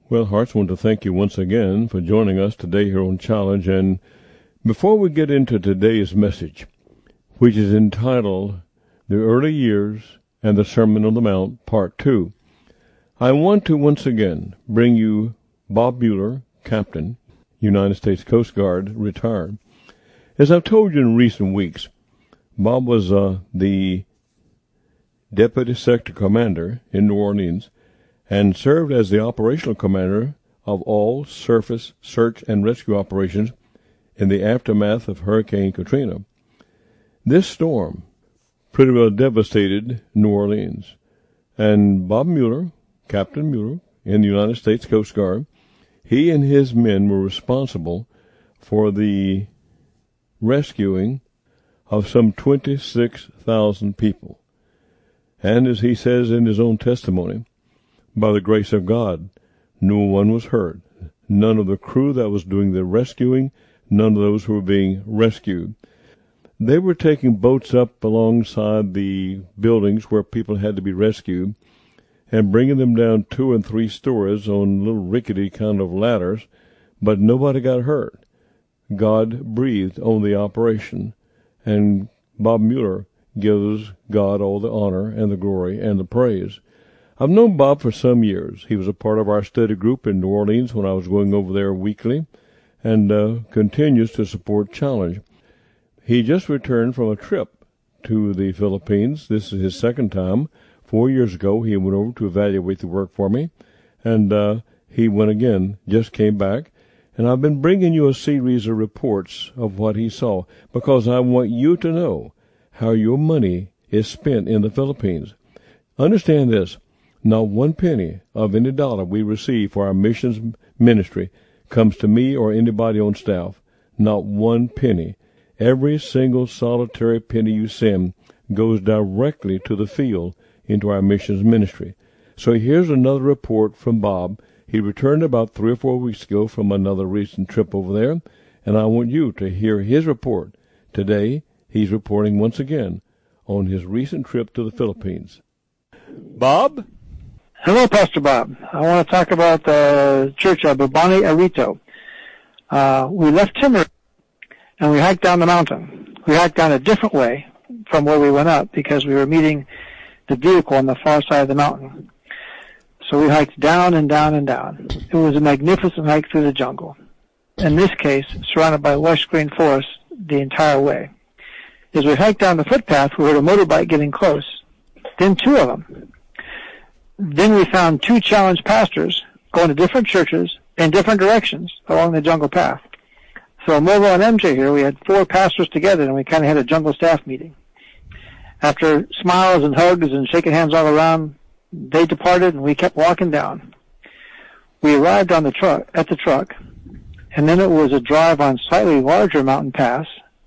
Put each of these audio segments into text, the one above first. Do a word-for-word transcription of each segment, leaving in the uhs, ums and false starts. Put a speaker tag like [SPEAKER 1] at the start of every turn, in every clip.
[SPEAKER 1] Well, Hearts, I want to thank you once again for joining us today here on Challenge. And before we get into today's message, which is entitled The Early Years and the Sermon on the Mount, Part two, I want to once again bring you Bob Mueller, Captain, United States Coast Guard, retired. As I've told you in recent weeks, Bob was uh, the Deputy Sector Commander in New Orleans and served as the operational commander of all surface search and rescue operations in the aftermath of Hurricane Katrina. This storm pretty well devastated New Orleans, and Bob Mueller, Captain Mueller in the United States Coast Guard, he and his men were responsible for the rescuing of some twenty-six thousand people. And as he says in his own testimony, by the grace of God, no one was hurt. None of the crew that was doing the rescuing, none of those who were being rescued. They were taking boats up alongside the buildings where people had to be rescued and bringing them down two and three stories on little rickety kind of ladders, but nobody got hurt. God breathed on the operation, and Bob Mueller gives God all the honor and the glory and the praise. I've known Bob for some years. He was a part of our study group in New Orleans when I was going over there weekly, and uh, continues to support Challenge. He just returned from a trip to the Philippines. This is his second time. Four years ago, he went over to evaluate the work for me, and uh, he went again, just came back. And I've been bringing you a series of reports of what he saw, because I want you to know how your money is spent in the Philippines. Understand this. Not one penny of any dollar we receive for our missions ministry comes to me or anybody on staff. Not one penny. Every single solitary penny you send goes directly to the field into our missions ministry. So here's another report from Bob. He returned about three or four weeks ago from another recent trip over there, and I want you to hear his report. Today, he's reporting once again on his recent trip to the Philippines. Bob?
[SPEAKER 2] Hello, Pastor Bob. I want to talk about the church of Bubani Arito. Uh, we left Timor and we hiked down the mountain. We hiked down a different way from where we went up because we were meeting the vehicle on the far side of the mountain. So we hiked down and down and down. It was a magnificent hike through the jungle. In this case, surrounded by lush green forest the entire way. As we hiked down the footpath, we heard a motorbike getting close. Then two of them. Then we found two challenged pastors going to different churches in different directions along the jungle path. So Movo and M J here, we had four pastors together, and we kind of had a jungle staff meeting. After smiles and hugs and shaking hands all around, they departed, and we kept walking down. We arrived on the truck at the truck, and then it was a drive on slightly larger mountain pass,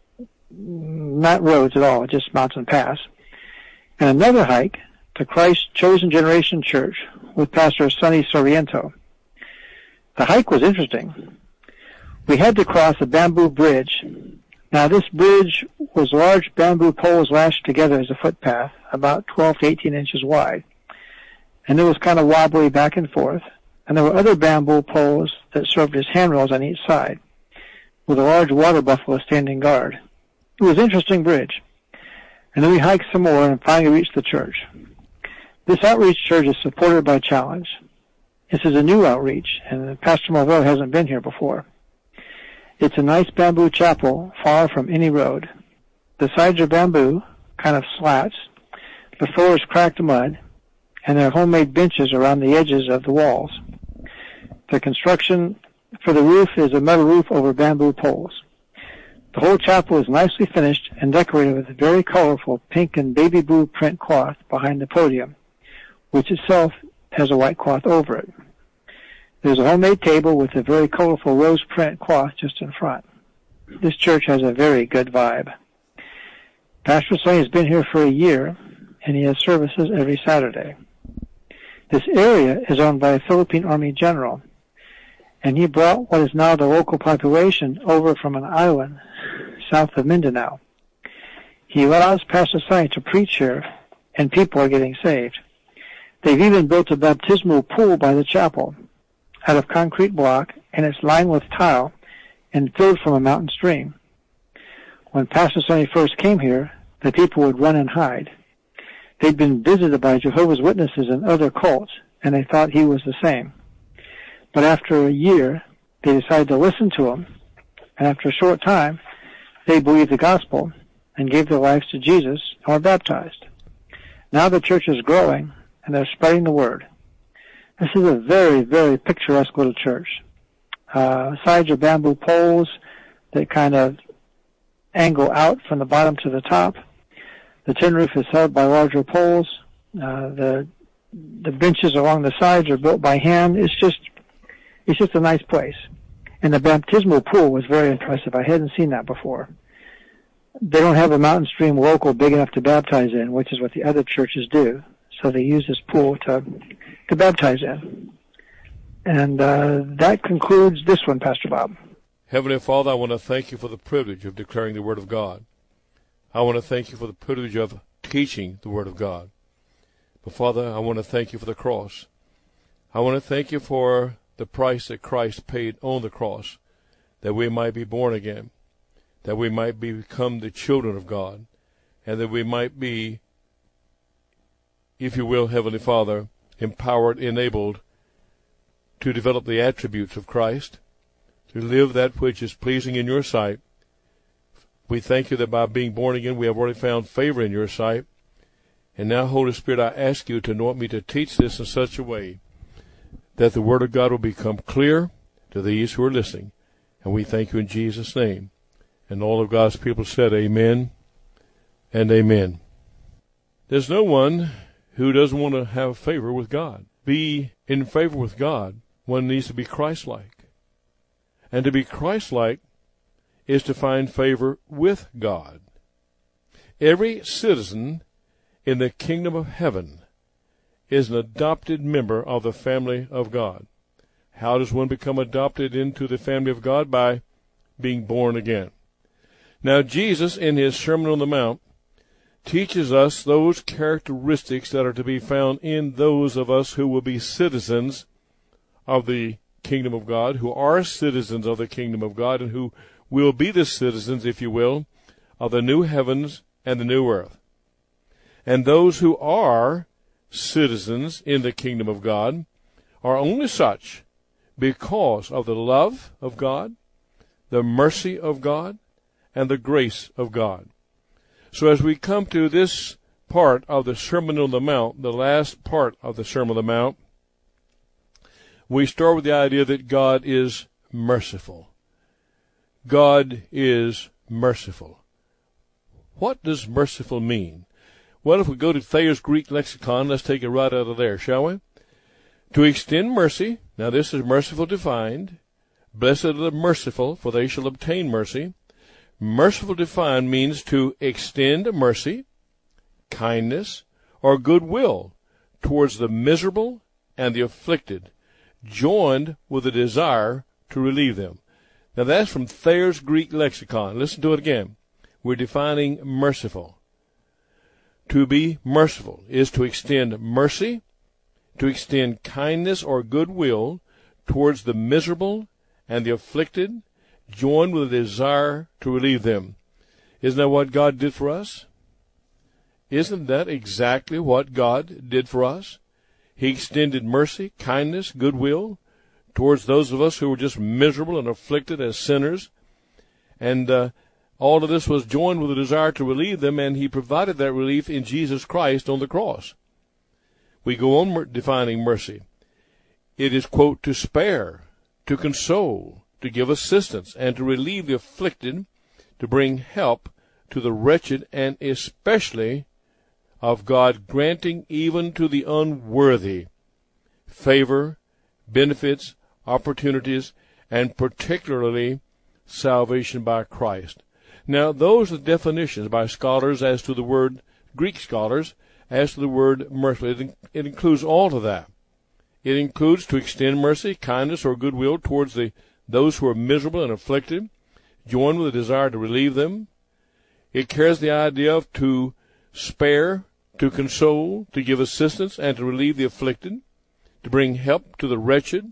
[SPEAKER 2] not roads at all, just mountain pass, and another hike to Christ's Chosen Generation Church with Pastor Sonny Sorrento. The hike was interesting. We had to cross a bamboo bridge. Now, this bridge was large bamboo poles lashed together as a footpath, about twelve to eighteen inches wide. And it was kind of wobbly back and forth. And there were other bamboo poles that served as handrails on each side, with a large water buffalo standing guard. It was an interesting bridge. And then we hiked some more and finally reached the church. This outreach church is supported by Challenge. This is a new outreach, and Pastor Marvell hasn't been here before. It's a nice bamboo chapel far from any road. The sides are bamboo, kind of slats. The floor is cracked mud, and there are homemade benches around the edges of the walls. The construction for the roof is a metal roof over bamboo poles. The whole chapel is nicely finished and decorated with a very colorful pink and baby blue print cloth behind the podium, which itself has a white cloth over it. There's a homemade table with a very colorful rose print cloth just in front. This church has a very good vibe. Pastor Sonny has been here for a year, and he has services every Saturday. This area is owned by a Philippine Army general, and he brought what is now the local population over from an island south of Mindanao. He allows Pastor Sonny to preach here, and people are getting saved. They've even built a baptismal pool by the chapel. out of concrete block, and it's lined with tile and filled from a mountain stream. When Pastor Sonny first came here, the people would run and hide. They'd been visited by Jehovah's Witnesses and other cults, and they thought he was the same. But after a year, they decided to listen to him, and after a short time, they believed the gospel and gave their lives to Jesus and were baptized. Now the church is growing, and they're spreading the word. This is a very, very picturesque little church. Uh, sides are bamboo poles that kind of angle out from the bottom to the top. The tin roof is held by larger poles. Uh, the the benches along the sides are built by hand. It's just it's just a nice place. And the baptismal pool was very impressive. I hadn't seen that before. They don't have a mountain stream local big enough to baptize in, which is what the other churches do. So they use this pool to to baptize in. And uh, that concludes this one, Pastor Bob.
[SPEAKER 1] Heavenly Father, I want to thank you for the privilege of declaring the Word of God. I want to thank you for the privilege of teaching the Word of God. But Father, I want to thank you for the cross. I want to thank you for the price that Christ paid on the cross, that we might be born again, that we might become the children of God, and that we might be, if you will, Heavenly Father, empowered, enabled to develop the attributes of Christ, to live that which is pleasing in your sight. We thank you that by being born again, we have already found favor in your sight. And now, Holy Spirit, I ask you to anoint me to teach this in such a way that the Word of God will become clear to these who are listening. And we thank you in Jesus' name. And all of God's people said amen and amen. There's no one who doesn't want to have favor with God. Be in favor with God. One needs to be Christ-like. And to be Christ-like is to find favor with God. Every citizen in the kingdom of heaven is an adopted member of the family of God. How does one become adopted into the family of God? By being born again. Now, Jesus, in his Sermon on the Mount, teaches us those characteristics that are to be found in those of us who will be citizens of the kingdom of God, who are citizens of the kingdom of God, and who will be the citizens, if you will, of the new heavens and the new earth. And those who are citizens in the kingdom of God are only such because of the love of God, the mercy of God, and the grace of God. So as we come to this part of the Sermon on the Mount, the last part of the Sermon on the Mount, we start with the idea that God is merciful. God is merciful. What does merciful mean? Well, if we go to Thayer's Greek lexicon, let's take it right out of there, shall we? To extend mercy, now this is merciful defined. Blessed are the merciful, for they shall obtain mercy. Merciful defined means to extend mercy, kindness, or goodwill towards the miserable and the afflicted, joined with a desire to relieve them. Now that's from Thayer's Greek lexicon. Listen to it again. We're defining merciful. To be merciful is to extend mercy, to extend kindness or goodwill towards the miserable and the afflicted, joined with a desire to relieve them. Isn't that what God did for us? Isn't that exactly what God did for us? He extended mercy, kindness, goodwill towards those of us who were just miserable and afflicted as sinners. And uh, all of this was joined with a desire to relieve them, and he provided that relief in Jesus Christ on the cross. We go on mer- defining mercy. It is, quote, to spare, to console, to give assistance, and to relieve the afflicted, to bring help to the wretched, and especially of God granting even to the unworthy favor, benefits, opportunities, and particularly salvation by Christ. Now, those are the definitions by scholars as to the word, Greek scholars, as to the word merciful. It, it includes all of that. It includes to extend mercy, kindness, or goodwill towards the those who are miserable and afflicted, joined with a desire to relieve them. It carries the idea of to spare, to console, to give assistance, and to relieve the afflicted, to bring help to the wretched,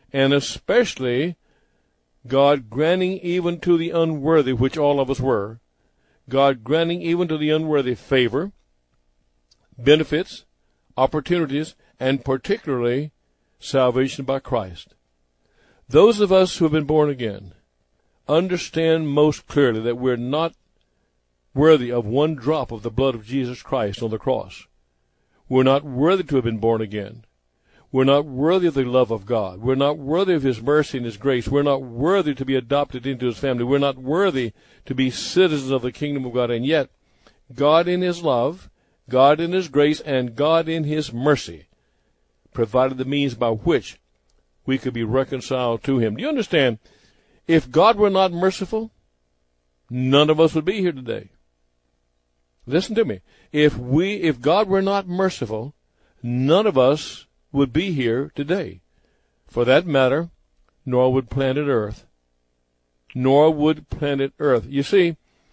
[SPEAKER 1] and especially God granting even to the unworthy, which all of us were, God granting even to the unworthy favor, benefits, opportunities, and particularly salvation by Christ. Those of us who have been born again understand most clearly that we're not worthy of one drop of the blood of Jesus Christ on the cross. We're not worthy to have been born again. We're not worthy of the love of God. We're not worthy of His mercy and His grace. We're not worthy to be adopted into His family. We're not worthy to be citizens of the kingdom of God. And yet, God in His love, God in His grace, and God in His mercy provided the means by which we could be reconciled to Him. Do you understand? If God were not merciful, none of us would be here today. Listen to me. If we, if God were not merciful, none of us would be here today. For that matter, nor would planet Earth. Nor would planet Earth. You see,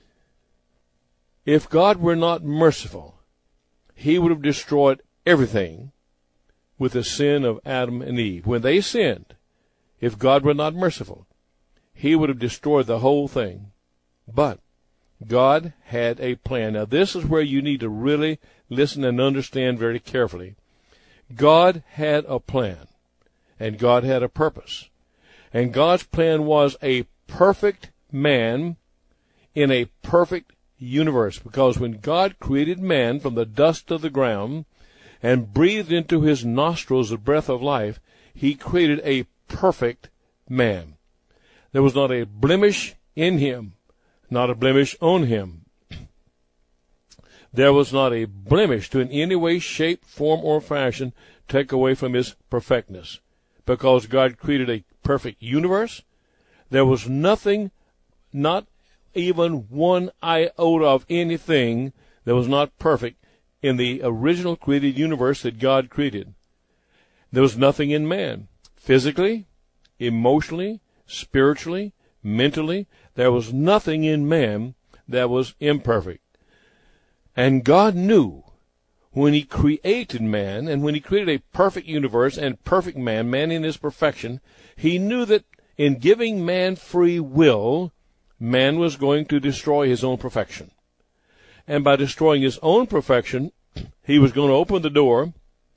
[SPEAKER 1] if God were not merciful, He would have destroyed everything with the sin of Adam and Eve. When they sinned, if God were not merciful, He would have destroyed the whole thing. But God had a plan. Now, this is where you need to really listen and understand very carefully. God had a plan, and God had a purpose. And God's plan was a perfect man in a perfect universe. Because when God created man from the dust of the ground and breathed into his nostrils the breath of life, He created a perfect man. There was not a blemish in him, not a blemish on him. There was not a blemish to in any way, shape, form, or fashion take away from His perfectness. Because God created a perfect universe, there was nothing, not even one iota of anything that was not perfect in the original created universe that God created. There was nothing in man, physically, emotionally, spiritually, mentally. There was nothing in man that was imperfect. And God knew when He created man, and when He created a perfect universe and perfect man, man in his perfection, He knew that in giving man free will, man was going to destroy his own perfection. And by destroying his own perfection, He was going to open the door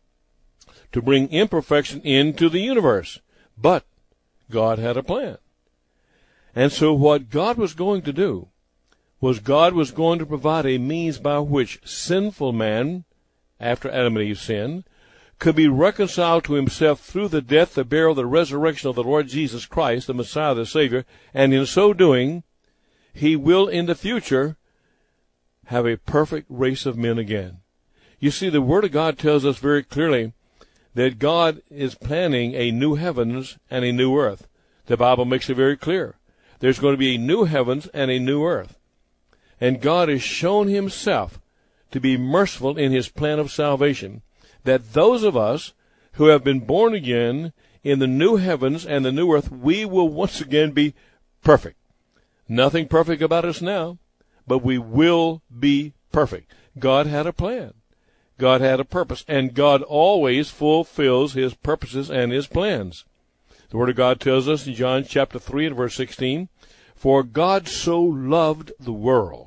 [SPEAKER 1] to bring imperfection into the universe. But God had a plan. And so what God was going to do was God was going to provide a means by which sinful man, after Adam and Eve sinned, could be reconciled to Himself through the death, the burial, the resurrection of the Lord Jesus Christ, the Messiah, the Savior, and in so doing, He will in the future have a perfect race of men again. You see, the Word of God tells us very clearly that God is planning a new heavens and a new earth. The Bible makes it very clear. There's going to be a new heavens and a new earth. And God has shown Himself to be merciful in His plan of salvation, that those of us who have been born again in the new heavens and the new earth, we will once again be perfect. Nothing perfect about us now, but we will be perfect. God had a plan. God had a purpose, and God always fulfills His purposes and His plans. The Word of God tells us in John chapter three and verse sixteen, "For God so loved the world."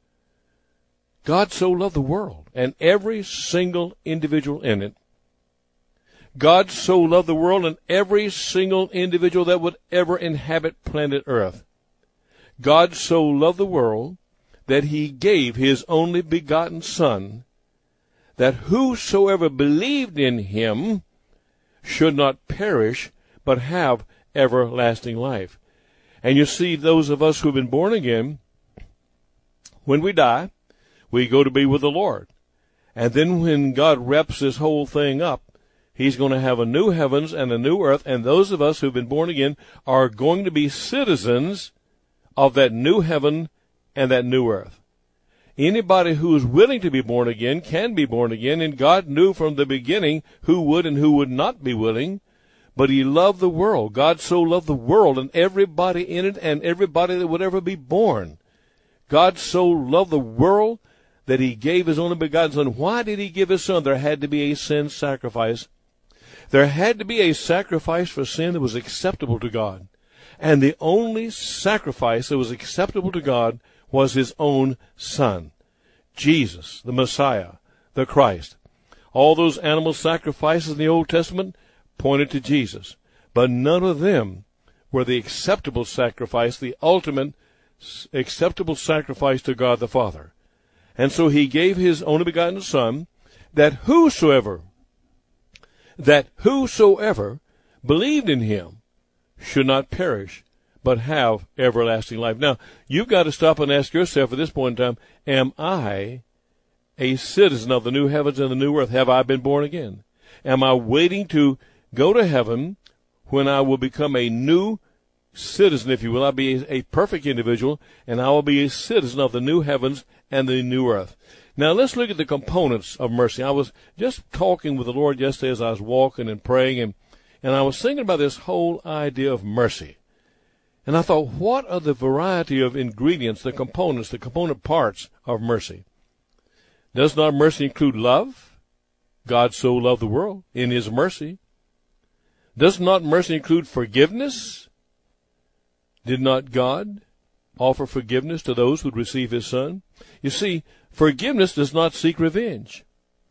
[SPEAKER 1] God so loved the world, and every single individual in it. God so loved the world and every single individual that would ever inhabit planet Earth. God so loved the world that He gave His only begotten Son, that whosoever believed in Him should not perish, but have everlasting life. And you see, those of us who have been born again, when we die, we go to be with the Lord. And then when God wraps this whole thing up, He's going to have a new heavens and a new earth, and those of us who have been born again are going to be citizens of that new heaven and that new earth. Anybody who is willing to be born again can be born again, and God knew from the beginning who would and who would not be willing. But He loved the world. God so loved the world and everybody in it and everybody that would ever be born. God so loved the world that He gave His only begotten Son. Why did He give His Son? There had to be a sin sacrifice. There had to be a sacrifice for sin that was acceptable to God. And the only sacrifice that was acceptable to God was his own Son, Jesus, the Messiah, the Christ. All those animal sacrifices in the Old Testament pointed to Jesus, but none of them were the acceptable sacrifice, the ultimate acceptable sacrifice to God the Father. And so he gave his only begotten Son, that whosoever, that whosoever believed in him should not perish, but have everlasting life. Now, you've got to stop and ask yourself at this point in time, am I a citizen of the new heavens and the new earth? Have I been born again? Am I waiting to go to heaven when I will become a new citizen, if you will? I'll be a perfect individual, and I will be a citizen of the new heavens and the new earth. Now, let's look at the components of mercy. I was just talking with the Lord yesterday as I was walking and praying, and, and I was thinking about this whole idea of mercy. And I thought, what are the variety of ingredients, the components, the component parts of mercy? Does not mercy include love? God so loved the world in his mercy. Does not mercy include forgiveness? Did not God offer forgiveness to those who would receive his Son? You see, forgiveness does not seek revenge.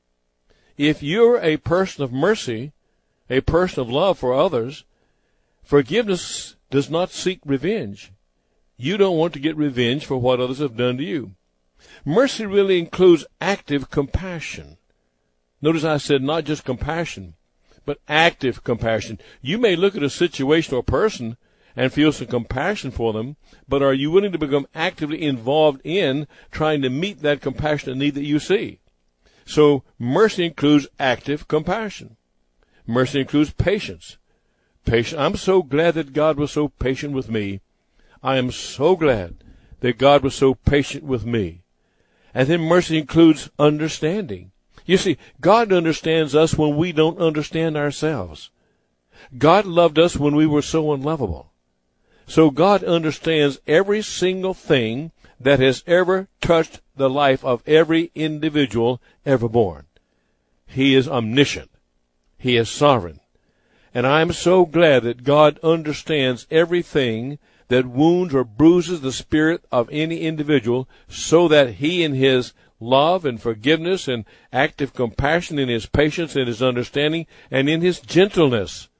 [SPEAKER 1] If you're a person of mercy, a person of love for others, forgiveness does not seek revenge. You don't want to get revenge for what others have done to you. Mercy really includes active compassion. Notice I said not just compassion, but active compassion. You may look at a situation or a person and feel some compassion for them, but are you willing to become actively involved in trying to meet that compassionate need that you see? So mercy includes active compassion. Mercy includes patience. Patient. I'm so glad that God was so patient with me. I am so glad that God was so patient with me. And then mercy includes understanding. You see, God understands us when we don't understand ourselves. God loved us when we were so unlovable. So God understands every single thing that has ever touched the life of every individual ever born. He is omniscient. He is sovereign. And I'm so glad that God understands everything that wounds or bruises the spirit of any individual, so that he in his love and forgiveness and active compassion, in his patience and his understanding and in his gentleness,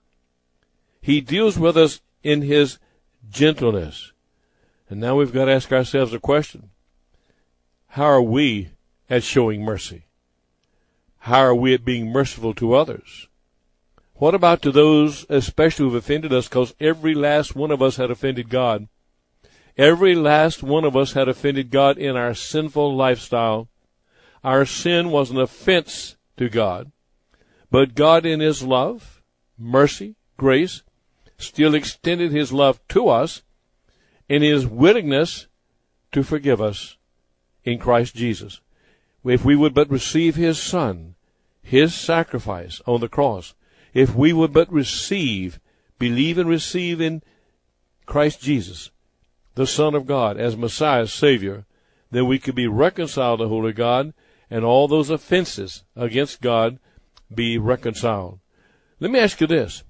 [SPEAKER 1] he deals with us in his gentleness. And now we've got to ask ourselves a question. How are we at showing mercy? How are we at being merciful to others? What about to those especially who have offended us? Because every last one of us had offended God. Every last one of us had offended God in our sinful lifestyle. Our sin was an offense to God. But God in his love, mercy, grace, still extended his love to us in his willingness to forgive us in Christ Jesus. If we would but receive his Son, his sacrifice on the cross, if we would but receive, believe and receive in Christ Jesus, the Son of God, as Messiah, Savior, then we could be reconciled to holy God, and all those offenses against God be reconciled. Let me ask you this.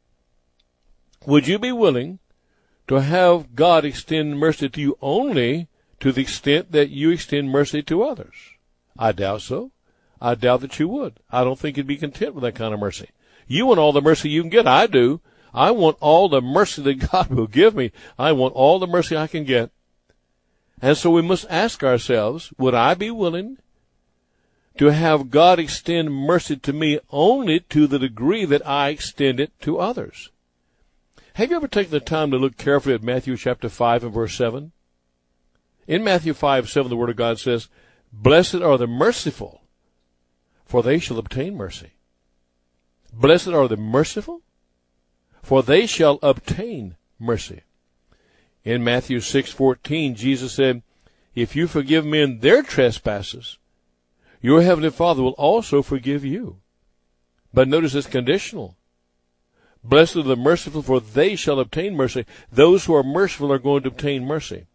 [SPEAKER 1] Would you be willing to have God extend mercy to you only to the extent that you extend mercy to others? I doubt so. I doubt that you would. I don't think you'd be content with that kind of mercy. You want all the mercy you can get. I do. I want all the mercy that God will give me. I want all the mercy I can get. And so we must ask ourselves, would I be willing to have God extend mercy to me only to the degree that I extend it to others? Have you ever taken the time to look carefully at Matthew chapter five and verse seven? In Matthew five, seven, the Word of God says, "Blessed are the merciful, for they shall obtain mercy." Blessed are the merciful, for they shall obtain mercy. In Matthew six fourteen, Jesus said, "If you forgive men their trespasses, your heavenly Father will also forgive you." But notice it's conditional. Blessed are the merciful, for they shall obtain mercy. Those who are merciful are going to obtain mercy.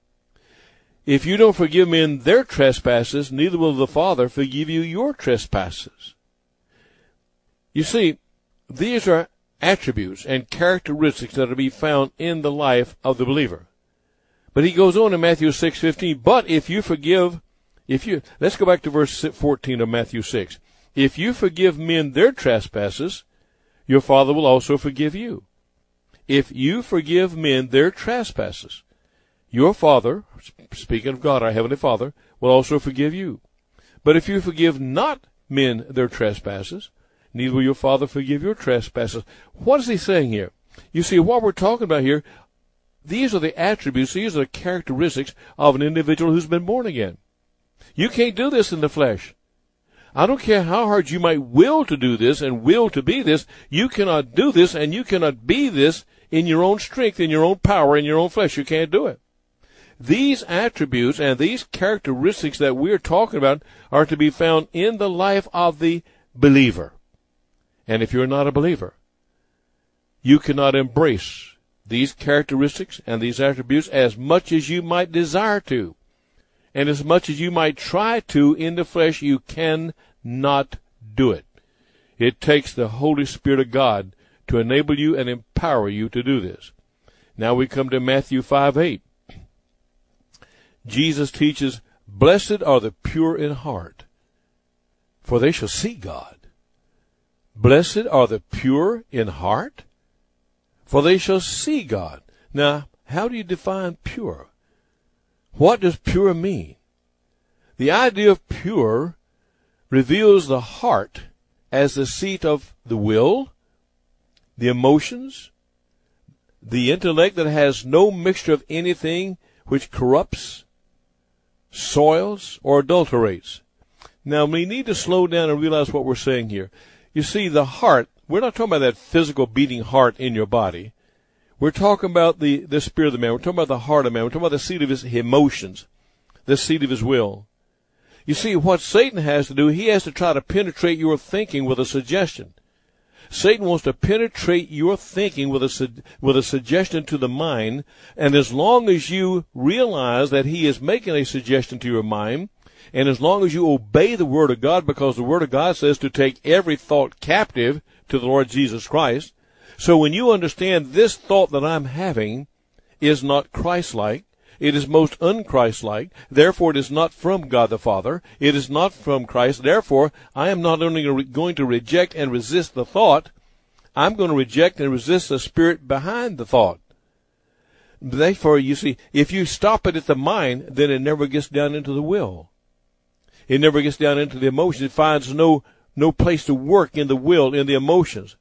[SPEAKER 1] If you don't forgive men their trespasses, neither will the Father forgive you your trespasses. You see,
[SPEAKER 3] these are attributes and characteristics that are to be found in the life of the believer. But he goes on in Matthew six fifteen, but if you forgive, if you, let's go back to verse fourteen of Matthew six. If you forgive men their trespasses, your Father will also forgive you. If you forgive men their trespasses, your Father, speaking of God, our Heavenly Father, will also forgive you. But if you forgive not men their trespasses, neither will your Father forgive your trespasses. What is he saying here? You see, what we're talking about here, these are the attributes, these are the characteristics of an individual who's been born again. You can't do this in the flesh. I don't care how hard you might will to do this and will to be this, you cannot do this and you cannot be this in your own strength, in your own power, in your own flesh. You can't do it. These attributes and these characteristics that we're talking about are to be found in the life of the believer. And if you're not a believer, you cannot embrace these characteristics and these attributes as much as you might desire to. And as much as you might try to in the flesh, you cannot do it. It takes the Holy Spirit of God to enable you and empower you to do this. Now we come to Matthew five eight. Jesus teaches, blessed are the pure in heart, for they shall see God. Blessed are the pure in heart, for they shall see God. Now, how do you define pure? What does pure mean? The idea of pure reveals the heart as the seat of the will, the emotions, the intellect that has no mixture of anything which corrupts, soils, or adulterates. Now, we need to slow down and realize what we're saying here. You see, the heart, we're not talking about that physical beating heart in your body. We're talking about the, the spirit of the man. We're talking about the heart of man. We're talking about the seat of his emotions, the seat of his will. You see, what Satan has to do, he has to try to penetrate your thinking with a suggestion. Satan wants to penetrate your thinking with a, with a suggestion to the mind, and as long as you realize that he is making a suggestion to your mind, and as long as you obey the Word of God, because the Word of God says to take every thought captive to the Lord Jesus Christ, so when you understand this thought that I'm having is not Christ-like, it is most un-Christ-like, therefore it is not from God the Father, it is not from Christ, therefore I am not only going to reject and resist the thought, I'm going to reject and resist the spirit behind the thought. Therefore, you see, if you stop it at the mind, then it never gets down into the will. It never gets down into the emotions. It finds no, no place to work in the will, in the emotions.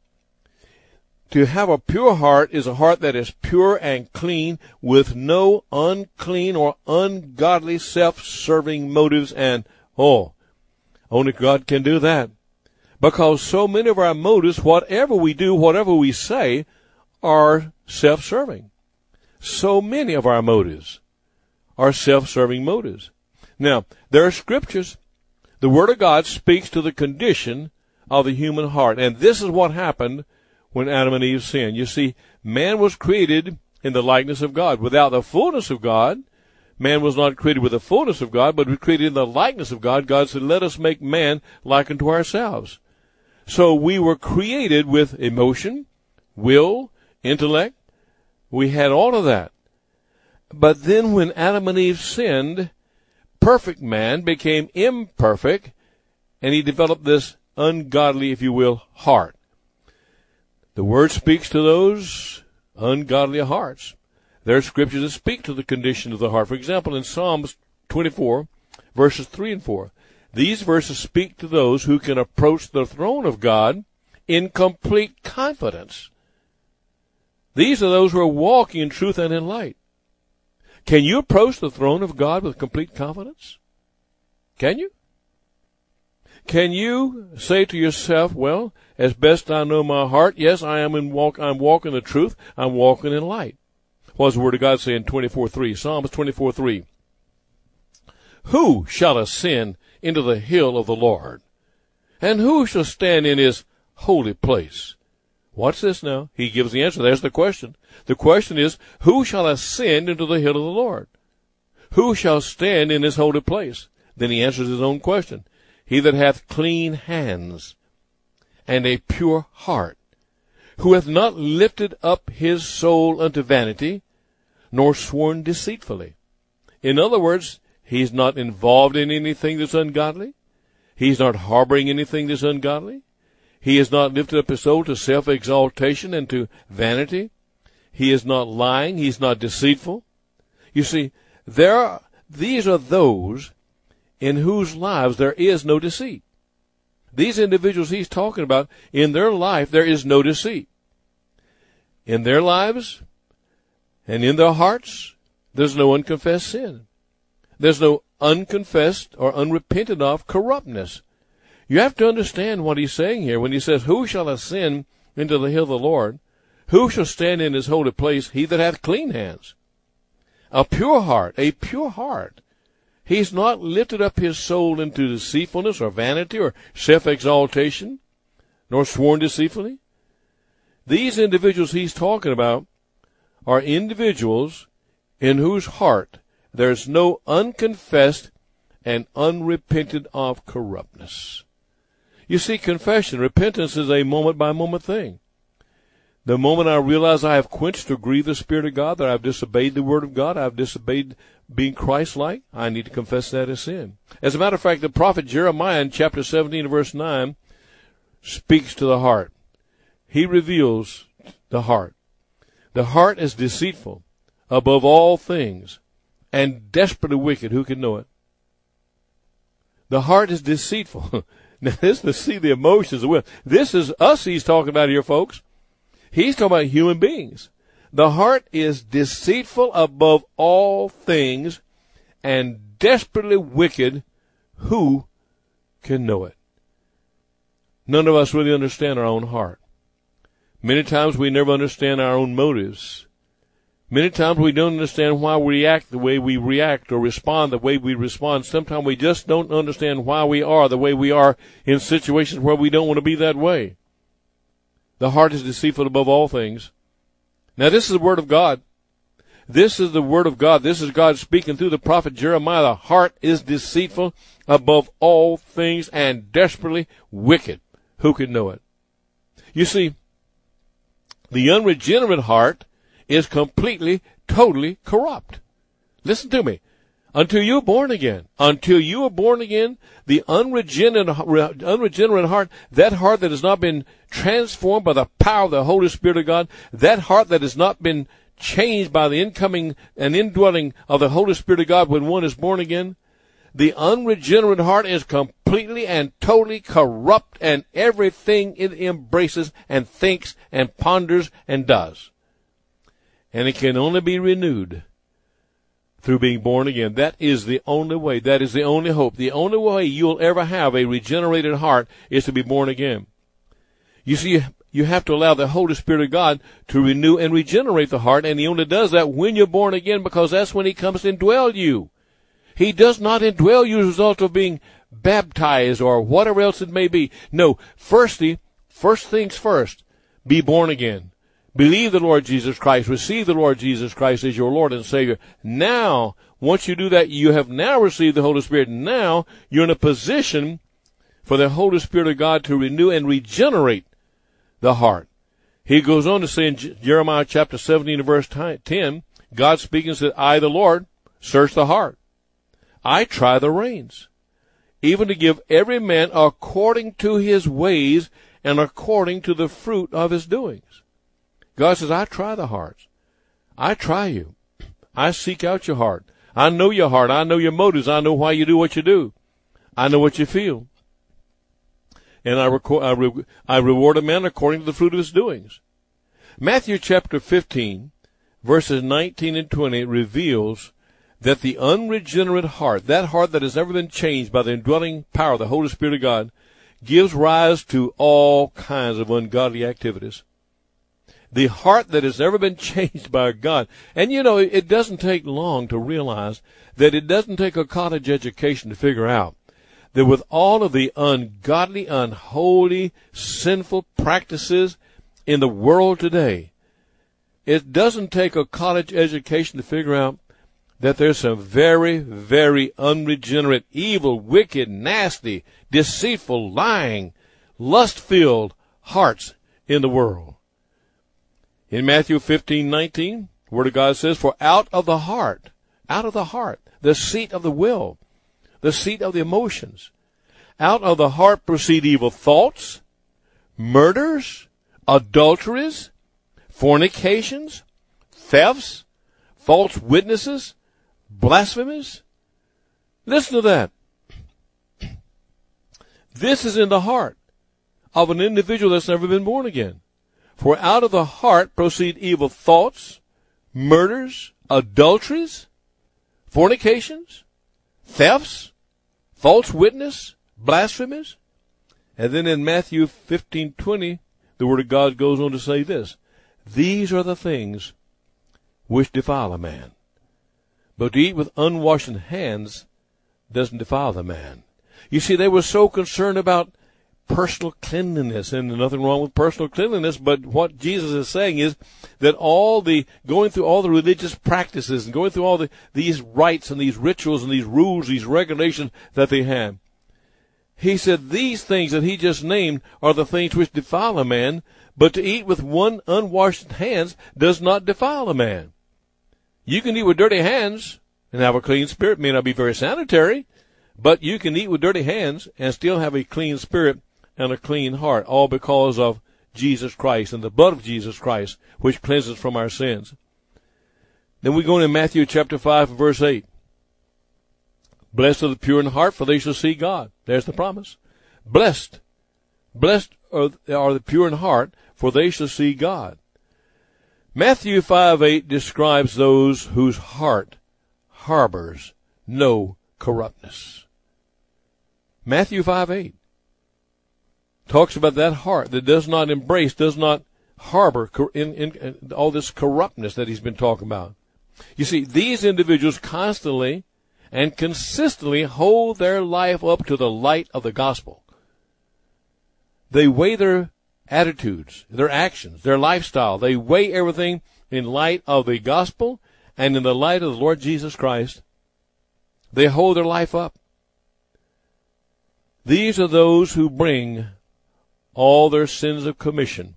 [SPEAKER 3] To have a pure heart is a heart that is pure and clean with no unclean or ungodly self-serving motives. And, oh, only God can do that. Because so many of our motives, whatever we do, whatever we say, are self-serving. So many of our motives are self-serving motives. Now, there are scriptures. The Word of God speaks to the condition of the human heart. And this is what happened when Adam and Eve sinned. You see, man was created in the likeness of God. Without the fullness of God, man was not created with the fullness of God, but was created in the likeness of God. God said, let us make man like unto ourselves. So we were created with emotion, will, intellect. We had all of that. But then when Adam and Eve sinned, perfect man became imperfect, and he developed this ungodly, if you will, heart. The Word speaks to those ungodly hearts. There are scriptures that speak to the condition of the heart. For example, in Psalms twenty-four, verses three and four, these verses speak to those who can approach the throne of God in complete confidence. These are those who are walking in truth and in light. Can you approach the throne of God with complete confidence? Can you? Can you say to yourself, well, as best I know my heart, yes, I am in walk, I'm walking the truth, I'm walking in light. What does the Word of God say in twenty-four three? Psalms twenty-four three. Who shall ascend into the hill of the Lord? And who shall stand in his holy place? Watch this now. He gives the answer. There's the question. The question is, who shall ascend into the hill of the Lord? Who shall stand in his holy place? Then he answers his own question. He that hath clean hands and a pure heart, who hath not lifted up his soul unto vanity, nor sworn deceitfully. In other words, he's not involved in anything that's ungodly. He's not harboring anything that's ungodly. He has not lifted up his soul to self-exaltation and to vanity. He is not lying. He's not deceitful. You see, there are, these are those in whose lives there is no deceit. These individuals he's talking about, in their life there is no deceit. In their lives and in their hearts, there's no unconfessed sin. There's no unconfessed or unrepented of corruptness. You have to understand what he's saying here when he says, who shall ascend into the hill of the Lord? Who shall stand in his holy place? He that hath clean hands, a pure heart, a pure heart. He's not lifted up his soul into deceitfulness or vanity or self-exaltation, nor sworn deceitfully. These individuals he's talking about are individuals in whose heart there's no unconfessed and unrepented of corruptness. You see, confession, repentance is a moment-by-moment thing. The moment I realize I have quenched or grieved the Spirit of God, that I've disobeyed the Word of God, I've disobeyed being Christ-like, I need to confess that as sin. As a matter of fact, the prophet Jeremiah in chapter seventeen, verse nine, speaks to the heart. He reveals the heart. The heart is deceitful above all things and desperately wicked. Who can know it? The heart is deceitful. Now, this is to see the emotions of will. This is us he's talking about here, folks. He's talking about human beings. The heart is deceitful above all things and desperately wicked. Who can know it? None of us really understand our own heart. Many times we never understand our own motives. Many times we don't understand why we react the way we react or respond the way we respond. Sometimes we just don't understand why we are the way we are in situations where we don't want to be that way. The heart is deceitful above all things. Now, this is the Word of God. This is the Word of God. This is God speaking through the prophet Jeremiah. The heart is deceitful above all things and desperately wicked. Who can know it? You see, the unregenerate heart is completely, totally corrupt. Listen to me. Until you're born again, until you are born again, the unregenerate, unregenerate heart, that heart that has not been transformed by the power of the Holy Spirit of God, that heart that has not been changed by the incoming and indwelling of the Holy Spirit of God when one is born again, the unregenerate heart is completely and totally corrupt, and everything it embraces and thinks and ponders and does. And it can only be renewed through being born again. That is the only way. That is the only hope. The only way you'll ever have a regenerated heart is to be born again. You see, you have to allow the Holy Spirit of God to renew and regenerate the heart, and he only does that when you're born again, because that's when he comes to indwell you. He does not indwell you as a result of being baptized or whatever else it may be. No, firstly, first things first, be born again. Believe the Lord Jesus Christ. Receive the Lord Jesus Christ as your Lord and Savior. Now, once you do that, you have now received the Holy Spirit. Now, you're in a position for the Holy Spirit of God to renew and regenerate the heart. He goes on to say in Jeremiah chapter seventeen, verse ten, God speaking said, I, the Lord, search the heart. I try the reins, even to give every man according to his ways and according to the fruit of his doings. God says, I try the hearts. I try you. I seek out your heart. I know your heart. I know your motives. I know why you do what you do. I know what you feel. And I, record, I, re, I reward a man according to the fruit of his doings. Matthew chapter fifteen, verses nineteen and twenty, reveals that the unregenerate heart, that heart that has never been changed by the indwelling power of the Holy Spirit of God, gives rise to all kinds of ungodly activities. The heart that has never been changed by God. And you know, it doesn't take long to realize that it doesn't take a college education to figure out that with all of the ungodly, unholy, sinful practices in the world today, it doesn't take a college education to figure out that there's some very, very unregenerate, evil, wicked, nasty, deceitful, lying, lust-filled hearts in the world. In Matthew fifteen nineteen, the Word of God says, for out of the heart, out of the heart, the seat of the will, the seat of the emotions, out of the heart proceed evil thoughts, murders, adulteries, fornications, thefts, false witnesses, blasphemies. Listen to that. This is in the heart of an individual that's never been born again. For out of the heart proceed evil thoughts, murders, adulteries, fornications, thefts, false witness, blasphemies. And then in Matthew fifteen twenty, the Word of God goes on to say this, these are the things which defile a man. But to eat with unwashed hands doesn't defile the man. You see, they were so concerned about personal cleanliness, and nothing wrong with personal cleanliness, but what Jesus is saying is that all the, going through all the religious practices and going through all the, these rites and these rituals and these rules, these regulations that they have, he said these things that he just named are the things which defile a man, but to eat with one unwashed hands does not defile a man. You can eat with dirty hands and have a clean spirit. It may not be very sanitary, but you can eat with dirty hands and still have a clean spirit and a clean heart, all because of Jesus Christ and the blood of Jesus Christ, which cleanses from our sins. Then we go into Matthew chapter five, verse eight. Blessed are the pure in heart, for they shall see God. There's the promise. Blessed. Blessed are, are the pure in heart, for they shall see God. Matthew five eight describes those whose heart harbors no corruptness. Matthew five eight talks about that heart that does not embrace, does not harbor in, in, in all this corruptness that he's been talking about. You see, these individuals constantly and consistently hold their life up to the light of the gospel. They weigh their attitudes, their actions, their lifestyle. They weigh everything in light of the gospel and in the light of the Lord Jesus Christ. They hold their life up. These are those who bring all their sins of commission,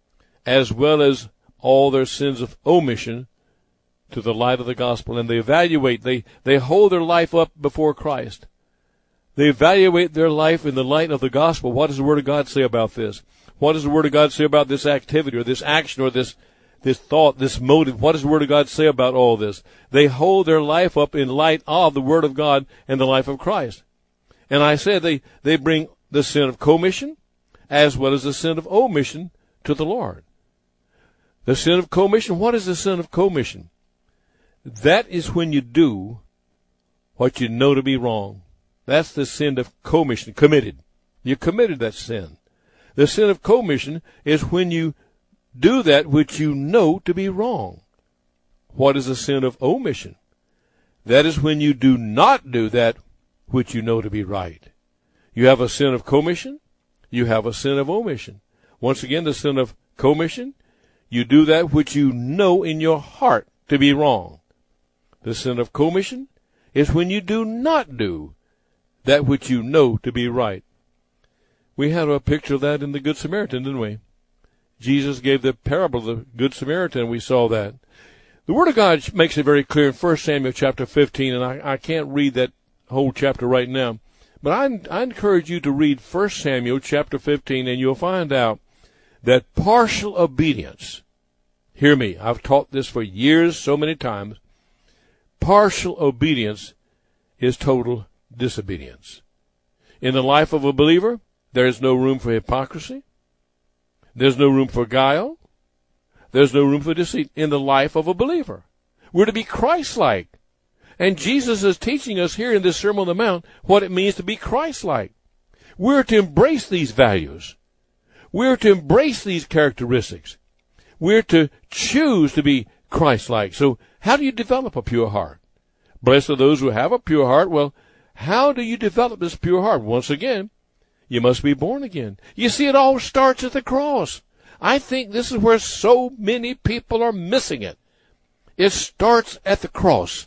[SPEAKER 3] as well as all their sins of omission, to the light of the gospel. And they evaluate, they, they hold their life up before Christ. They evaluate their life in the light of the gospel. What does the Word of God say about this? What does the Word of God say about this activity or this action or this, this thought, this motive? What does the Word of God say about all this? They hold their life up in light of the Word of God and the life of Christ. And I said they, they bring the sin of commission as well as the sin of omission to the Lord. The sin of commission, what is the sin of commission? That is when you do what you know to be wrong. That's the sin of commission, committed. You committed that sin. The sin of commission is when you do that which you know to be wrong. What is the sin of omission? That is when you do not do that which you know to be right. You have a sin of commission. You have a sin of omission. Once again, the sin of commission, you do that which you know in your heart to be wrong. The sin of commission is when you do not do that which you know to be right. We had a picture of that in the Good Samaritan, didn't we? Jesus gave the parable of the Good Samaritan. We saw that. The Word of God makes it very clear in First Samuel chapter fifteen, and I, I can't read that whole chapter right now. But I, I encourage you to read First Samuel chapter fifteen, and you'll find out that partial obedience, hear me, I've taught this for years, so many times, partial obedience is total disobedience. In the life of a believer, there is no room for hypocrisy. There's no room for guile. There's no room for deceit in the life of a believer. We're to be Christ-like. And Jesus is teaching us here in this Sermon on the Mount what it means to be Christ-like. We're to embrace these values. We're to embrace these characteristics. We're to choose to be Christ-like. So how do you develop a pure heart? Blessed are those who have a pure heart. Well, how do you develop this pure heart? Once again, you must be born again. You see, it all starts at the cross. I think this is where so many people are missing it. It starts at the cross.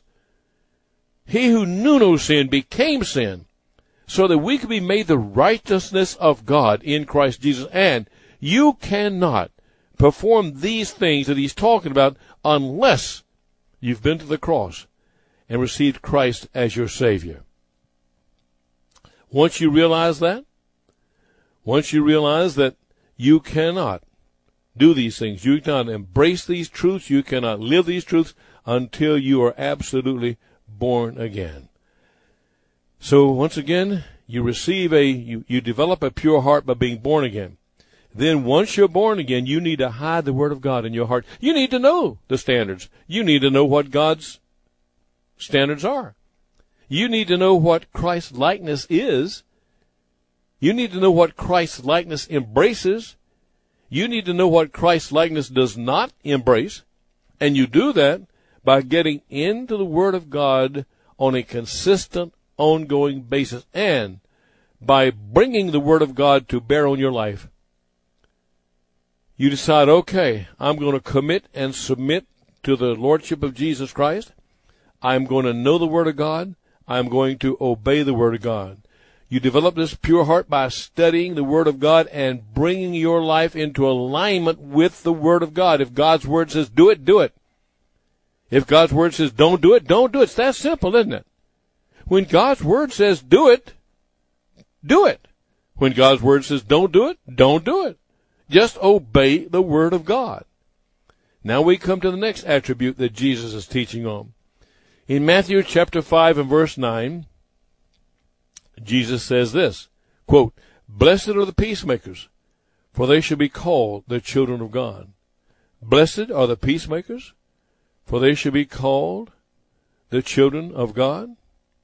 [SPEAKER 3] He who knew no sin became sin so that we could be made the righteousness of God in Christ Jesus. And you cannot perform these things that he's talking about unless you've been to the cross and received Christ as your Savior. Once you realize that, once you realize that you cannot do these things, you cannot embrace these truths, you cannot live these truths until you are absolutely born again. So once again, you receive a, you, you develop a pure heart by being born again. Then once you're born again, you need to hide the Word of God in your heart. You need to know the standards. You need to know what God's standards are. You need to know what Christ's likeness is. You need to know what Christ's likeness embraces. You need to know what Christ's likeness does not embrace. And you do that by getting into the Word of God on a consistent, ongoing basis, and by bringing the Word of God to bear on your life. You decide, okay, I'm going to commit and submit to the Lordship of Jesus Christ. I'm going to know the Word of God. I'm going to obey the Word of God. You develop this pure heart by studying the Word of God and bringing your life into alignment with the Word of God. If God's Word says do it, do it. If God's Word says don't do it, don't do it. It's that simple, isn't it? When God's Word says do it, do it. When God's Word says don't do it, don't do it. Just obey the Word of God. Now we come to the next attribute that Jesus is teaching on. In Matthew chapter five and verse nine, Jesus says this, quote, "Blessed are the peacemakers, for they shall be called the children of God." Blessed are the peacemakers, for they shall be called the children of God.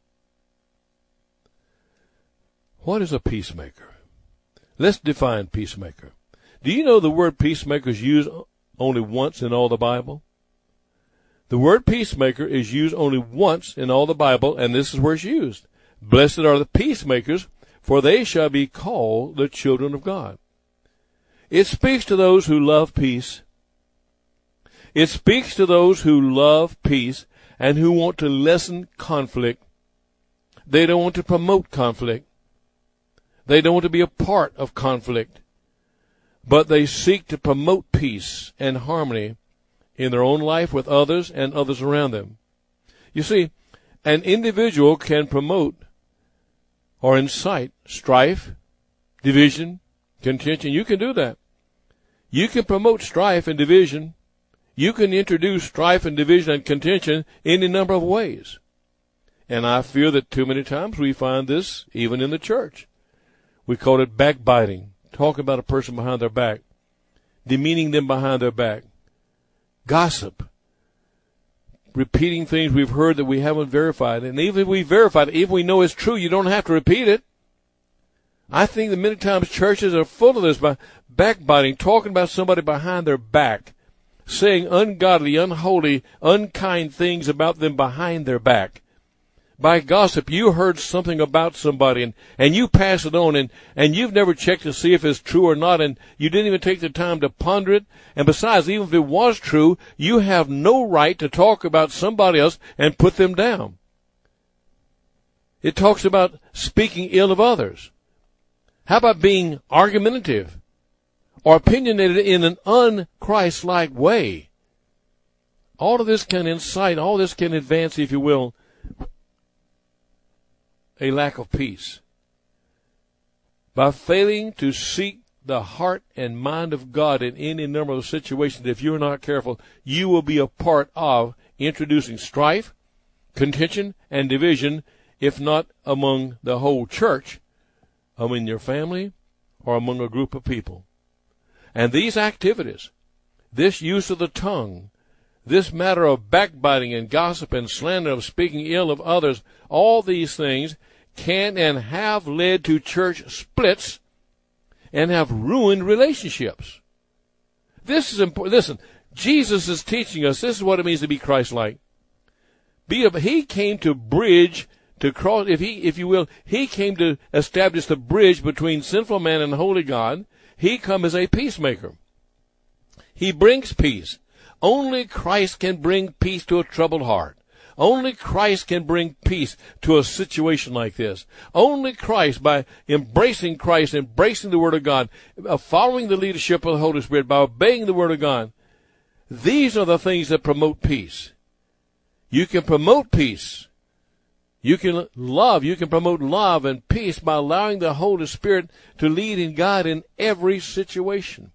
[SPEAKER 3] What is a peacemaker? Let's define peacemaker. Do you know the word peacemaker is used only once in all the Bible? The word peacemaker is used only once in all the Bible, and this is where it's used. Blessed are the peacemakers, for they shall be called the children of God. It speaks to those who love peace. It speaks to those who love peace and who want to lessen conflict. They don't want to promote conflict. They don't want to be a part of conflict. But they seek to promote peace and harmony in their own life with others and others around them. You see, an individual can promote or incite strife, division, contention. You can do that. You can promote strife and division. You can introduce strife and division and contention in a number of ways. And I fear that too many times we find this even in the church. We call it backbiting. Talk about a person behind their back, demeaning them behind their back, gossip, repeating things we've heard that we haven't verified. And even if we verified it, if we know it's true, you don't have to repeat it. I think that many times churches are full of this, by backbiting, talking about somebody behind their back, saying ungodly, unholy, unkind things about them behind their back. By gossip, you heard something about somebody and, and you pass it on and, and you've never checked to see if it's true or not, and you didn't even take the time to ponder it. And besides, even if it was true, you have no right to talk about somebody else and put them down. It talks about speaking ill of others. How about being argumentative or opinionated in an un-Christ-like way? All of this can incite, all this can advance, if you will, a lack of peace. By failing to seek the heart and mind of God in any number of situations, if you're not careful, you will be a part of introducing strife, contention, and division, if not among the whole church, among your family, or among a group of people. And these activities, this use of the tongue, this matter of backbiting and gossip and slander, of speaking ill of others, all these things can and have led to church splits and have ruined relationships. This is important. Listen, Jesus is teaching us, this is what it means to be Christ-like. Be a, he came to bridge, to cross, if he, if you will, he came to establish the bridge between sinful man and holy God. He come as a peacemaker. He brings peace. Only Christ can bring peace to a troubled heart. Only Christ can bring peace to a situation like this. Only Christ, by embracing Christ, embracing the Word of God, uh, following the leadership of the Holy Spirit, by obeying the Word of God. These are the things that promote peace. You can promote peace. You can love. You can promote love and peace by allowing the Holy Spirit to lead and guide in every situation.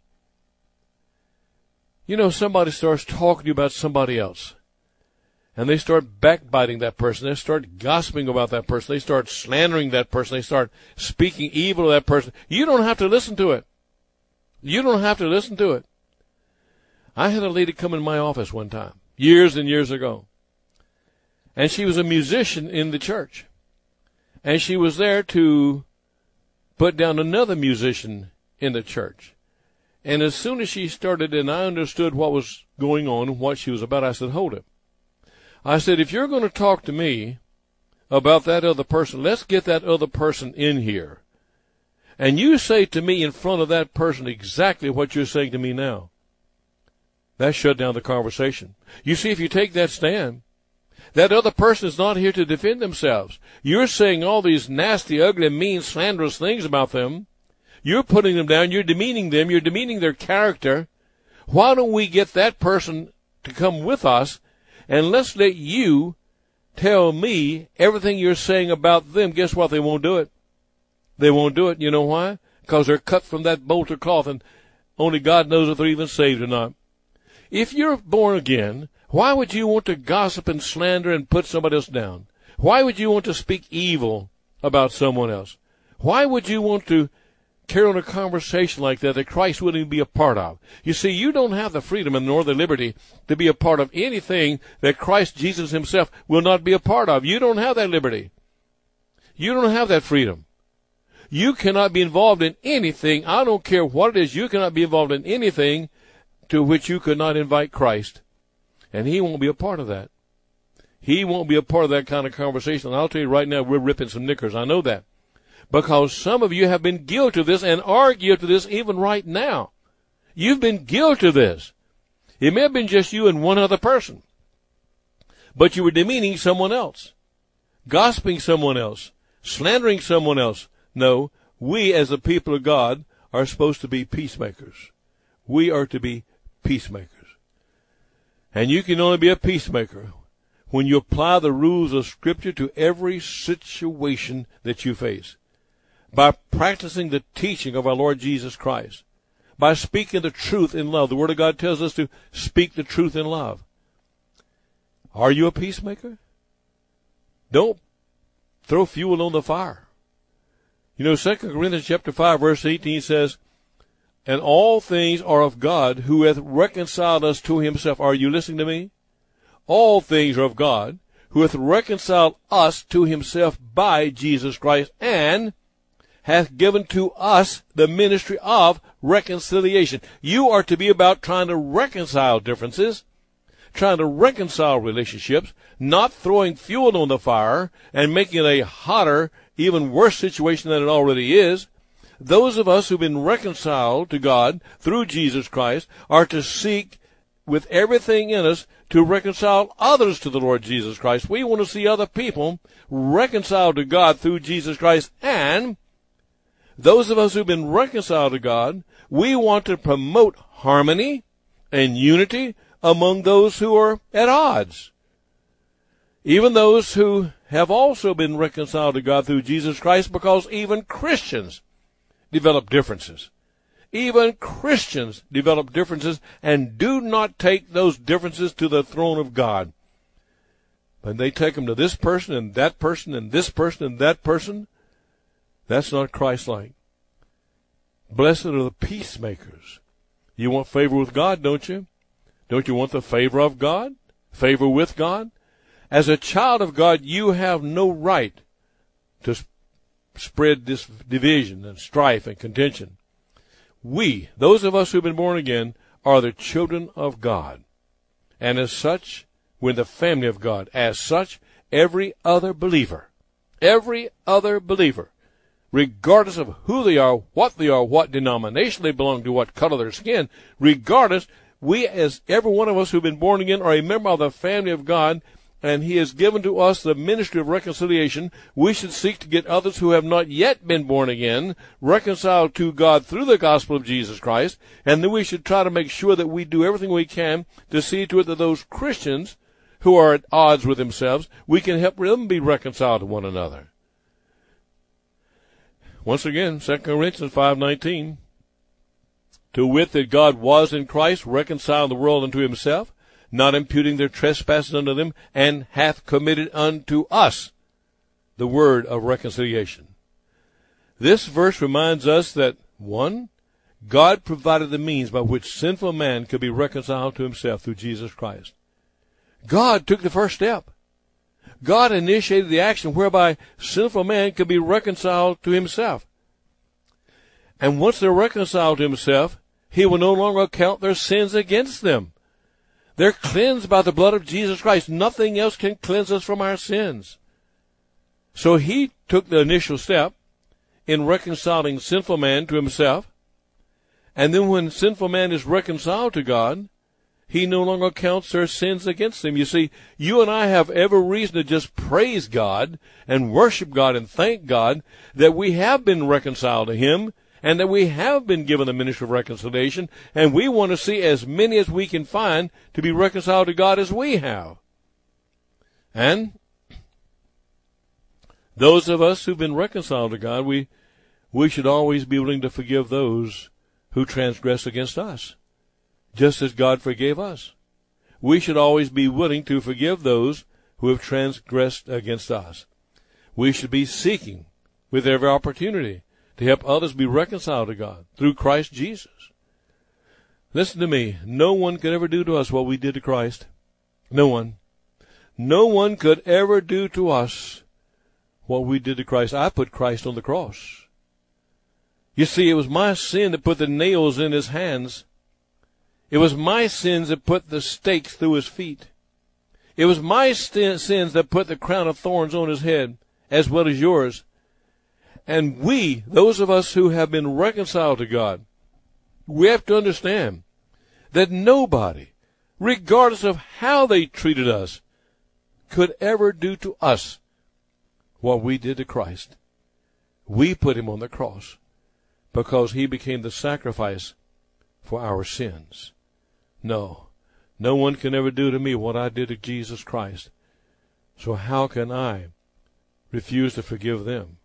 [SPEAKER 3] You know, somebody starts talking to you about somebody else, and they start backbiting that person. They start gossiping about that person. They start slandering that person. They start speaking evil of that person. You don't have to listen to it. You don't have to listen to it. I had a lady come in my office one time, years and years ago, and she was a musician in the church, and she was there to put down another musician in the church. And as soon as she started and I understood what was going on and what she was about, I said, hold it. I said, if you're going to talk to me about that other person, let's get that other person in here. And you say to me in front of that person exactly what you're saying to me now. That shut down the conversation. You see, if you take that stand, that other person is not here to defend themselves. You're saying all these nasty, ugly, mean, slanderous things about them. You're putting them down. You're demeaning them. You're demeaning their character. Why don't we get that person to come with us, and let's let you tell me everything you're saying about them? Guess what? They won't do it. They won't do it. You know why? Because they're cut from that bolter cloth, and only God knows if they're even saved or not. If you're born again, why would you want to gossip and slander and put somebody else down? Why would you want to speak evil about someone else? Why would you want to carry on a conversation like that that Christ wouldn't even be a part of? You see, you don't have the freedom and nor the liberty to be a part of anything that Christ Jesus himself will not be a part of. You don't have that liberty. You don't have that freedom. You cannot be involved in anything. I don't care what it is. You cannot be involved in anything to which you could not invite Christ. And he won't be a part of that. He won't be a part of that kind of conversation. And I'll tell you right now, we're ripping some knickers. I know that. Because some of you have been guilty of this and are guilty of this even right now. You've been guilty of this. It may have been just you and one other person. But you were demeaning someone else, gossiping someone else, slandering someone else. No, we as the people of God are supposed to be peacemakers. We are to be peacemakers. And you can only be a peacemaker when you apply the rules of Scripture to every situation that you face. By practicing the teaching of our Lord Jesus Christ. By speaking the truth in love. The Word of God tells us to speak the truth in love. Are you a peacemaker? Don't throw fuel on the fire. You know, Second Corinthians chapter five, verse eighteen says, and all things are of God, who hath reconciled us to himself. Are you listening to me? All things are of God, who hath reconciled us to himself by Jesus Christ, and hath given to us the ministry of reconciliation. You are to be about trying to reconcile differences, trying to reconcile relationships, not throwing fuel on the fire and making it a hotter, even worse situation than it already is. Those of us who've been reconciled to God through Jesus Christ are to seek with everything in us to reconcile others to the Lord Jesus Christ. We want to see other people reconciled to God through Jesus Christ, and those of us who've been reconciled to God, we want to promote harmony and unity among those who are at odds. Even those who have also been reconciled to God through Jesus Christ, because even Christians develop differences. Even Christians develop differences and do not take those differences to the throne of God. But they take them to this person and that person and this person and that person. That's not Christ-like. Blessed are the peacemakers. You want favor with God, don't you? Don't you want the favor of God? Favor with God? As a child of God, you have no right to spread this division and strife and contention. We, those of us who have been born again, are the children of God. And as such, we're in the family of God. As such, every other believer, every other believer, regardless of who they are, what they are, what denomination they belong to, what color their skin, regardless, we as every one of us who've been born again are a member of the family of God, and he has given to us the ministry of reconciliation, we should seek to get others who have not yet been born again reconciled to God through the gospel of Jesus Christ, and then we should try to make sure that we do everything we can to see to it that those Christians who are at odds with themselves, we can help them be reconciled to one another. Once again, Second Corinthians five nineteen, to wit that God was in Christ reconciled the world unto himself, not imputing their trespasses unto them, and hath committed unto us the word of reconciliation. This verse reminds us that, one, God provided the means by which sinful man could be reconciled to himself through Jesus Christ. God took the first step. God initiated the action whereby sinful man could be reconciled to himself. And once they're reconciled to himself, he will no longer count their sins against them. They're cleansed by the blood of Jesus Christ. Nothing else can cleanse us from our sins. So he took the initial step in reconciling sinful man to himself. And then when sinful man is reconciled to God, he no longer counts their sins against them. You see, you and I have every reason to just praise God and worship God and thank God that we have been reconciled to him, and that we have been given the ministry of reconciliation, and we want to see as many as we can find to be reconciled to God as we have. And those of us who've been reconciled to God, we we should always be willing to forgive those who transgress against us, just as God forgave us. We should always be willing to forgive those who have transgressed against us. We should be seeking with every opportunity to help others be reconciled to God through Christ Jesus. Listen to me. No one could ever do to us what we did to Christ. No one. No one could ever do to us what we did to Christ. I put Christ on the cross. You see, it was my sin that put the nails in his hands. It was my sins that put the stakes through his feet. It was my st- sins that put the crown of thorns on his head, as well as yours. And we, those of us who have been reconciled to God, we have to understand that nobody, regardless of how they treated us, could ever do to us what we did to Christ. We put him on the cross because he became the sacrifice for our sins. No, no one can ever do to me what I did to Jesus Christ. So how can I refuse to forgive them?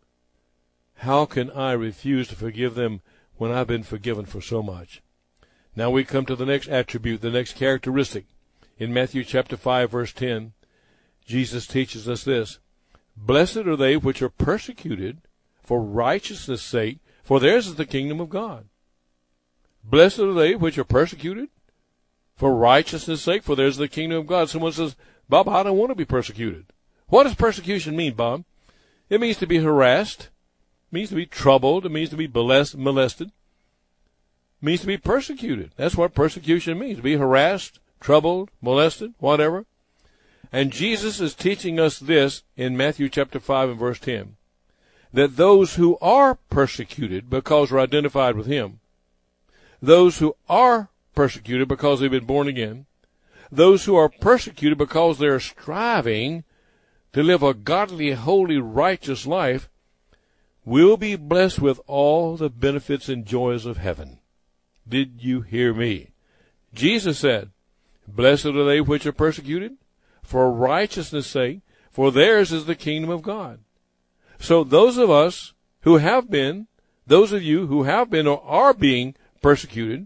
[SPEAKER 3] How can I refuse to forgive them when I've been forgiven for so much? Now we come to the next attribute, the next characteristic. In Matthew chapter five, verse ten, Jesus teaches us this: Blessed are they which are persecuted for righteousness' sake, for theirs is the kingdom of God. Blessed are they which are persecuted for righteousness' sake, for theirs is the kingdom of God. Someone says, Bob, I don't want to be persecuted. What does persecution mean, Bob? It means to be harassed. It means to be troubled. It means to be molested. It means to be persecuted. That's what persecution means, to be harassed, troubled, molested, whatever. And Jesus is teaching us this in Matthew chapter five and verse ten, that those who are persecuted because we're identified with him, those who are persecuted because they've been born again, those who are persecuted because they're striving to live a godly, holy, righteous life, will be blessed with all the benefits and joys of heaven. Did you hear me? Jesus said, Blessed are they which are persecuted for righteousness' sake, for theirs is the kingdom of God. So those of us who have been, those of you who have been or are being persecuted,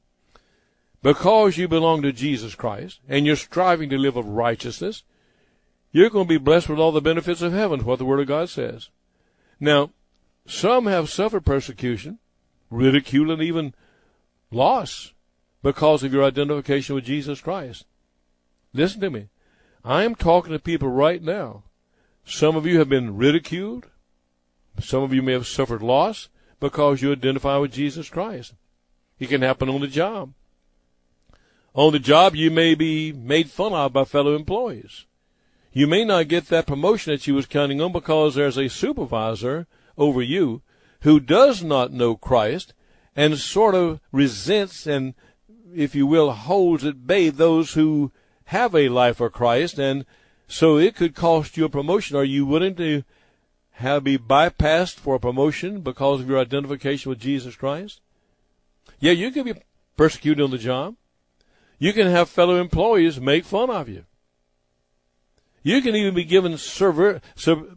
[SPEAKER 3] because you belong to Jesus Christ and you're striving to live of righteousness, you're going to be blessed with all the benefits of heaven, what the Word of God says. Now, some have suffered persecution, ridicule, and even loss because of your identification with Jesus Christ. Listen to me. I am talking to people right now. Some of you have been ridiculed. Some of you may have suffered loss because you identify with Jesus Christ. It can happen on the job. On the job, you may be made fun of by fellow employees. You may not get that promotion that you was counting on because there's a supervisor over you who does not know Christ and sort of resents and, if you will, holds at bay those who have a life for Christ, and So it could cost you a promotion. Are you willing to have be bypassed for a promotion because of your identification with Jesus Christ? Yeah, you can be persecuted on the job. You can have fellow employees make fun of you. You can even be given server, sub,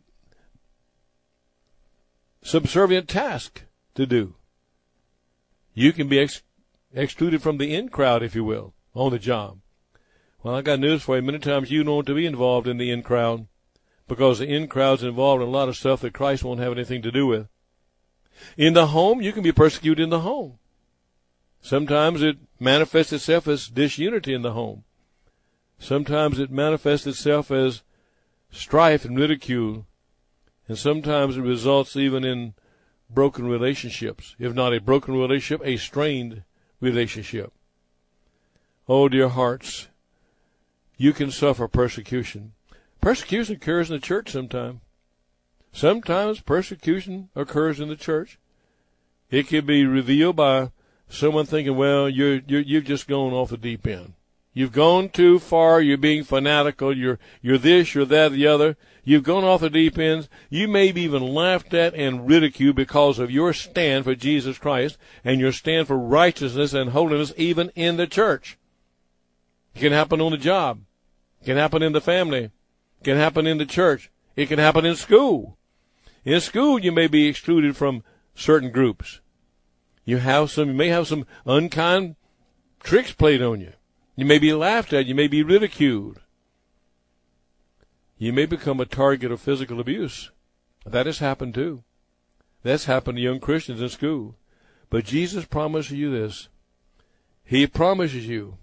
[SPEAKER 3] subservient task to do. You can be ex, excluded from the in crowd, if you will, on the job. Well, I got news for you. Many times you don't want to be involved in the in crowd because the in crowd's involved in a lot of stuff that Christ won't have anything to do with. In the home, you can be persecuted in the home. Sometimes it manifests itself as disunity in the home. Sometimes it manifests itself as strife and ridicule. And sometimes it results even in broken relationships. If not a broken relationship, a strained relationship. Oh, dear hearts, you can suffer persecution. Persecution occurs in the church sometimes. Sometimes persecution occurs in the church. It can be revealed by someone thinking, well, you're, you're, you've just gone off the deep end. You've gone too far. You're being fanatical. You're, you're this, you're that, the other. You've gone off the deep ends. You may be even laughed at and ridiculed because of your stand for Jesus Christ and your stand for righteousness and holiness even in the church. It can happen on the job. It can happen in the family. It can happen in the church. It can happen in school. In school, you may be excluded from certain groups. You have some, you may have some unkind tricks played on you. You may be laughed at. You may be ridiculed. You may become a target of physical abuse. That has happened too. That's happened to young Christians in school. But Jesus promises you this. He promises you.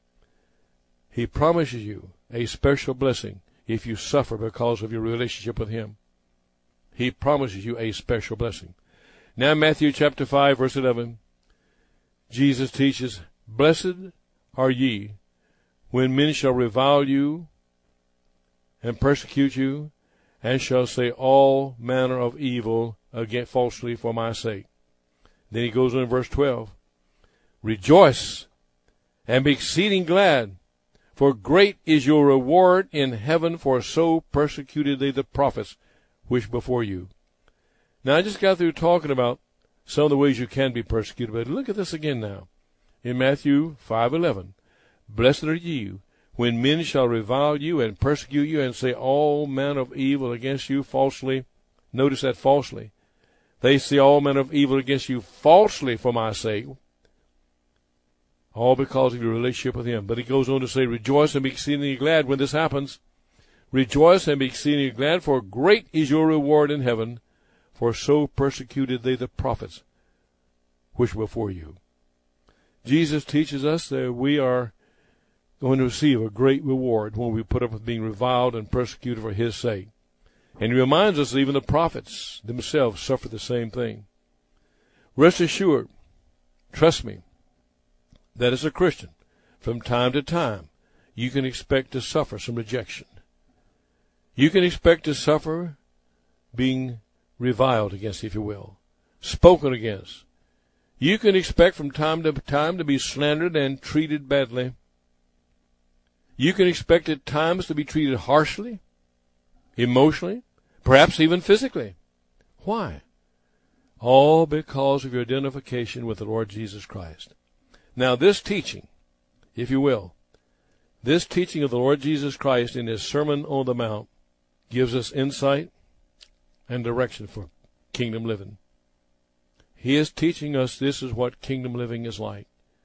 [SPEAKER 3] He promises you a special blessing if you suffer because of your relationship with Him. He promises you a special blessing. Now Matthew chapter five, verse eleven, Jesus teaches, Blessed are ye when men shall revile you and persecute you, and shall say all manner of evil against falsely for my sake. Then he goes on in verse twelve, Rejoice and be exceeding glad, for great is your reward in heaven, for so persecuted they the prophets which before you. Now, I just got through talking about some of the ways you can be persecuted, but look at this again now. In Matthew five eleven, Blessed are ye when men shall revile you and persecute you and say all manner of evil against you falsely. Notice that falsely. They say all manner of evil against you falsely for my sake, all because of your relationship with Him. But he goes on to say, Rejoice and be exceedingly glad when this happens. Rejoice and be exceedingly glad, for great is your reward in heaven, for so persecuted they the prophets which were before you. Jesus teaches us that we are going to receive a great reward when we put up with being reviled and persecuted for His sake. And he reminds us that even the prophets themselves suffered the same thing. Rest assured, trust me, that as a Christian, from time to time, you can expect to suffer some rejection. You can expect to suffer being reviled against, if you will, spoken against. You can expect from time to time to be slandered and treated badly. You can expect at times to be treated harshly, emotionally, perhaps even physically. Why? All because of your identification with the Lord Jesus Christ. Now, this teaching, if you will, this teaching of the Lord Jesus Christ in His Sermon on the Mount gives us insight and direction for kingdom living. He is teaching us this is what kingdom living is like.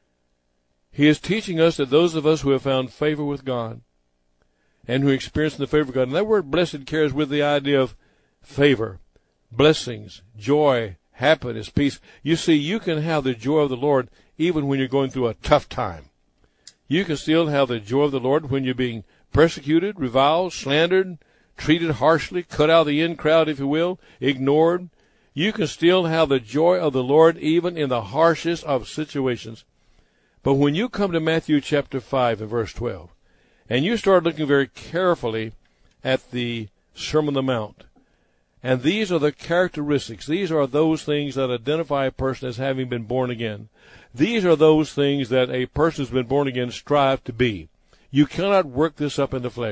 [SPEAKER 3] He is teaching us that those of us who have found favor with God and who experience the favor of God, and that word blessed carries with the idea of favor, blessings, joy, happiness, peace. You see, you can have the joy of the Lord even when you're going through a tough time. You can still have the joy of the Lord when you're being persecuted, reviled, slandered, treated harshly, cut out of the in crowd, if you will, ignored. You can still have the joy of the Lord even in the harshest of situations. But when you come to Matthew chapter five and verse twelve, and you start looking very carefully at the Sermon on the Mount, and these are the characteristics, these are those things that identify a person as having been born again. These are those things that a person who's been born again strive to be. You cannot work this up in the flesh.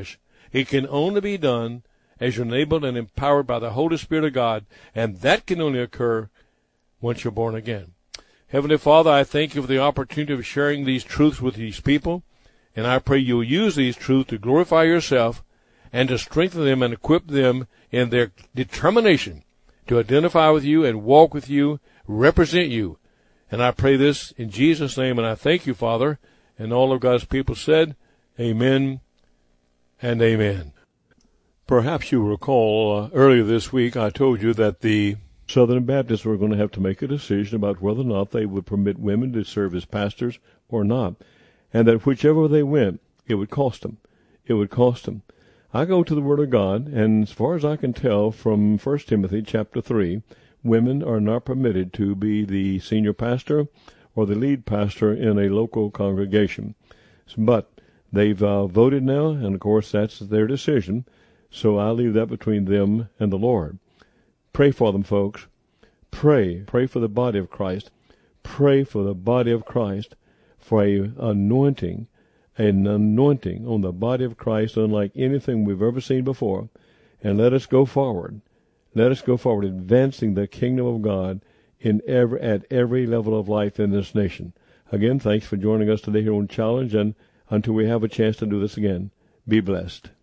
[SPEAKER 3] It can only be done as you're enabled and empowered by the Holy Spirit of God, and that can only occur once you're born again. Heavenly Father, I thank you for the opportunity of sharing these truths with these people, and I pray you'll use these truths to glorify yourself and to strengthen them and equip them in their determination to identify with you and walk with you, represent you. And I pray this in Jesus' name, and I thank you, Father. And all of God's people said, amen and amen. Perhaps you recall uh, earlier this week I told you that the Southern Baptists were going to have to make a decision about whether or not they would permit women to serve as pastors or not, and that whichever they went, it would cost them. It would cost them. I go to the Word of God, and as far as I can tell from First Timothy chapter three, women are not permitted to be the senior pastor or the lead pastor in a local congregation. But they've uh, voted now, and of course that's their decision, so I leave that between them and the Lord. Pray for them, folks. Pray. Pray for the body of Christ. Pray for the body of Christ for a anointing, an anointing on the body of Christ unlike anything we've ever seen before. And let us go forward. Let us go forward, advancing the kingdom of God in every, at every level of life in this nation. Again, thanks for joining us today here on Challenge, and until we have a chance to do this again, be blessed.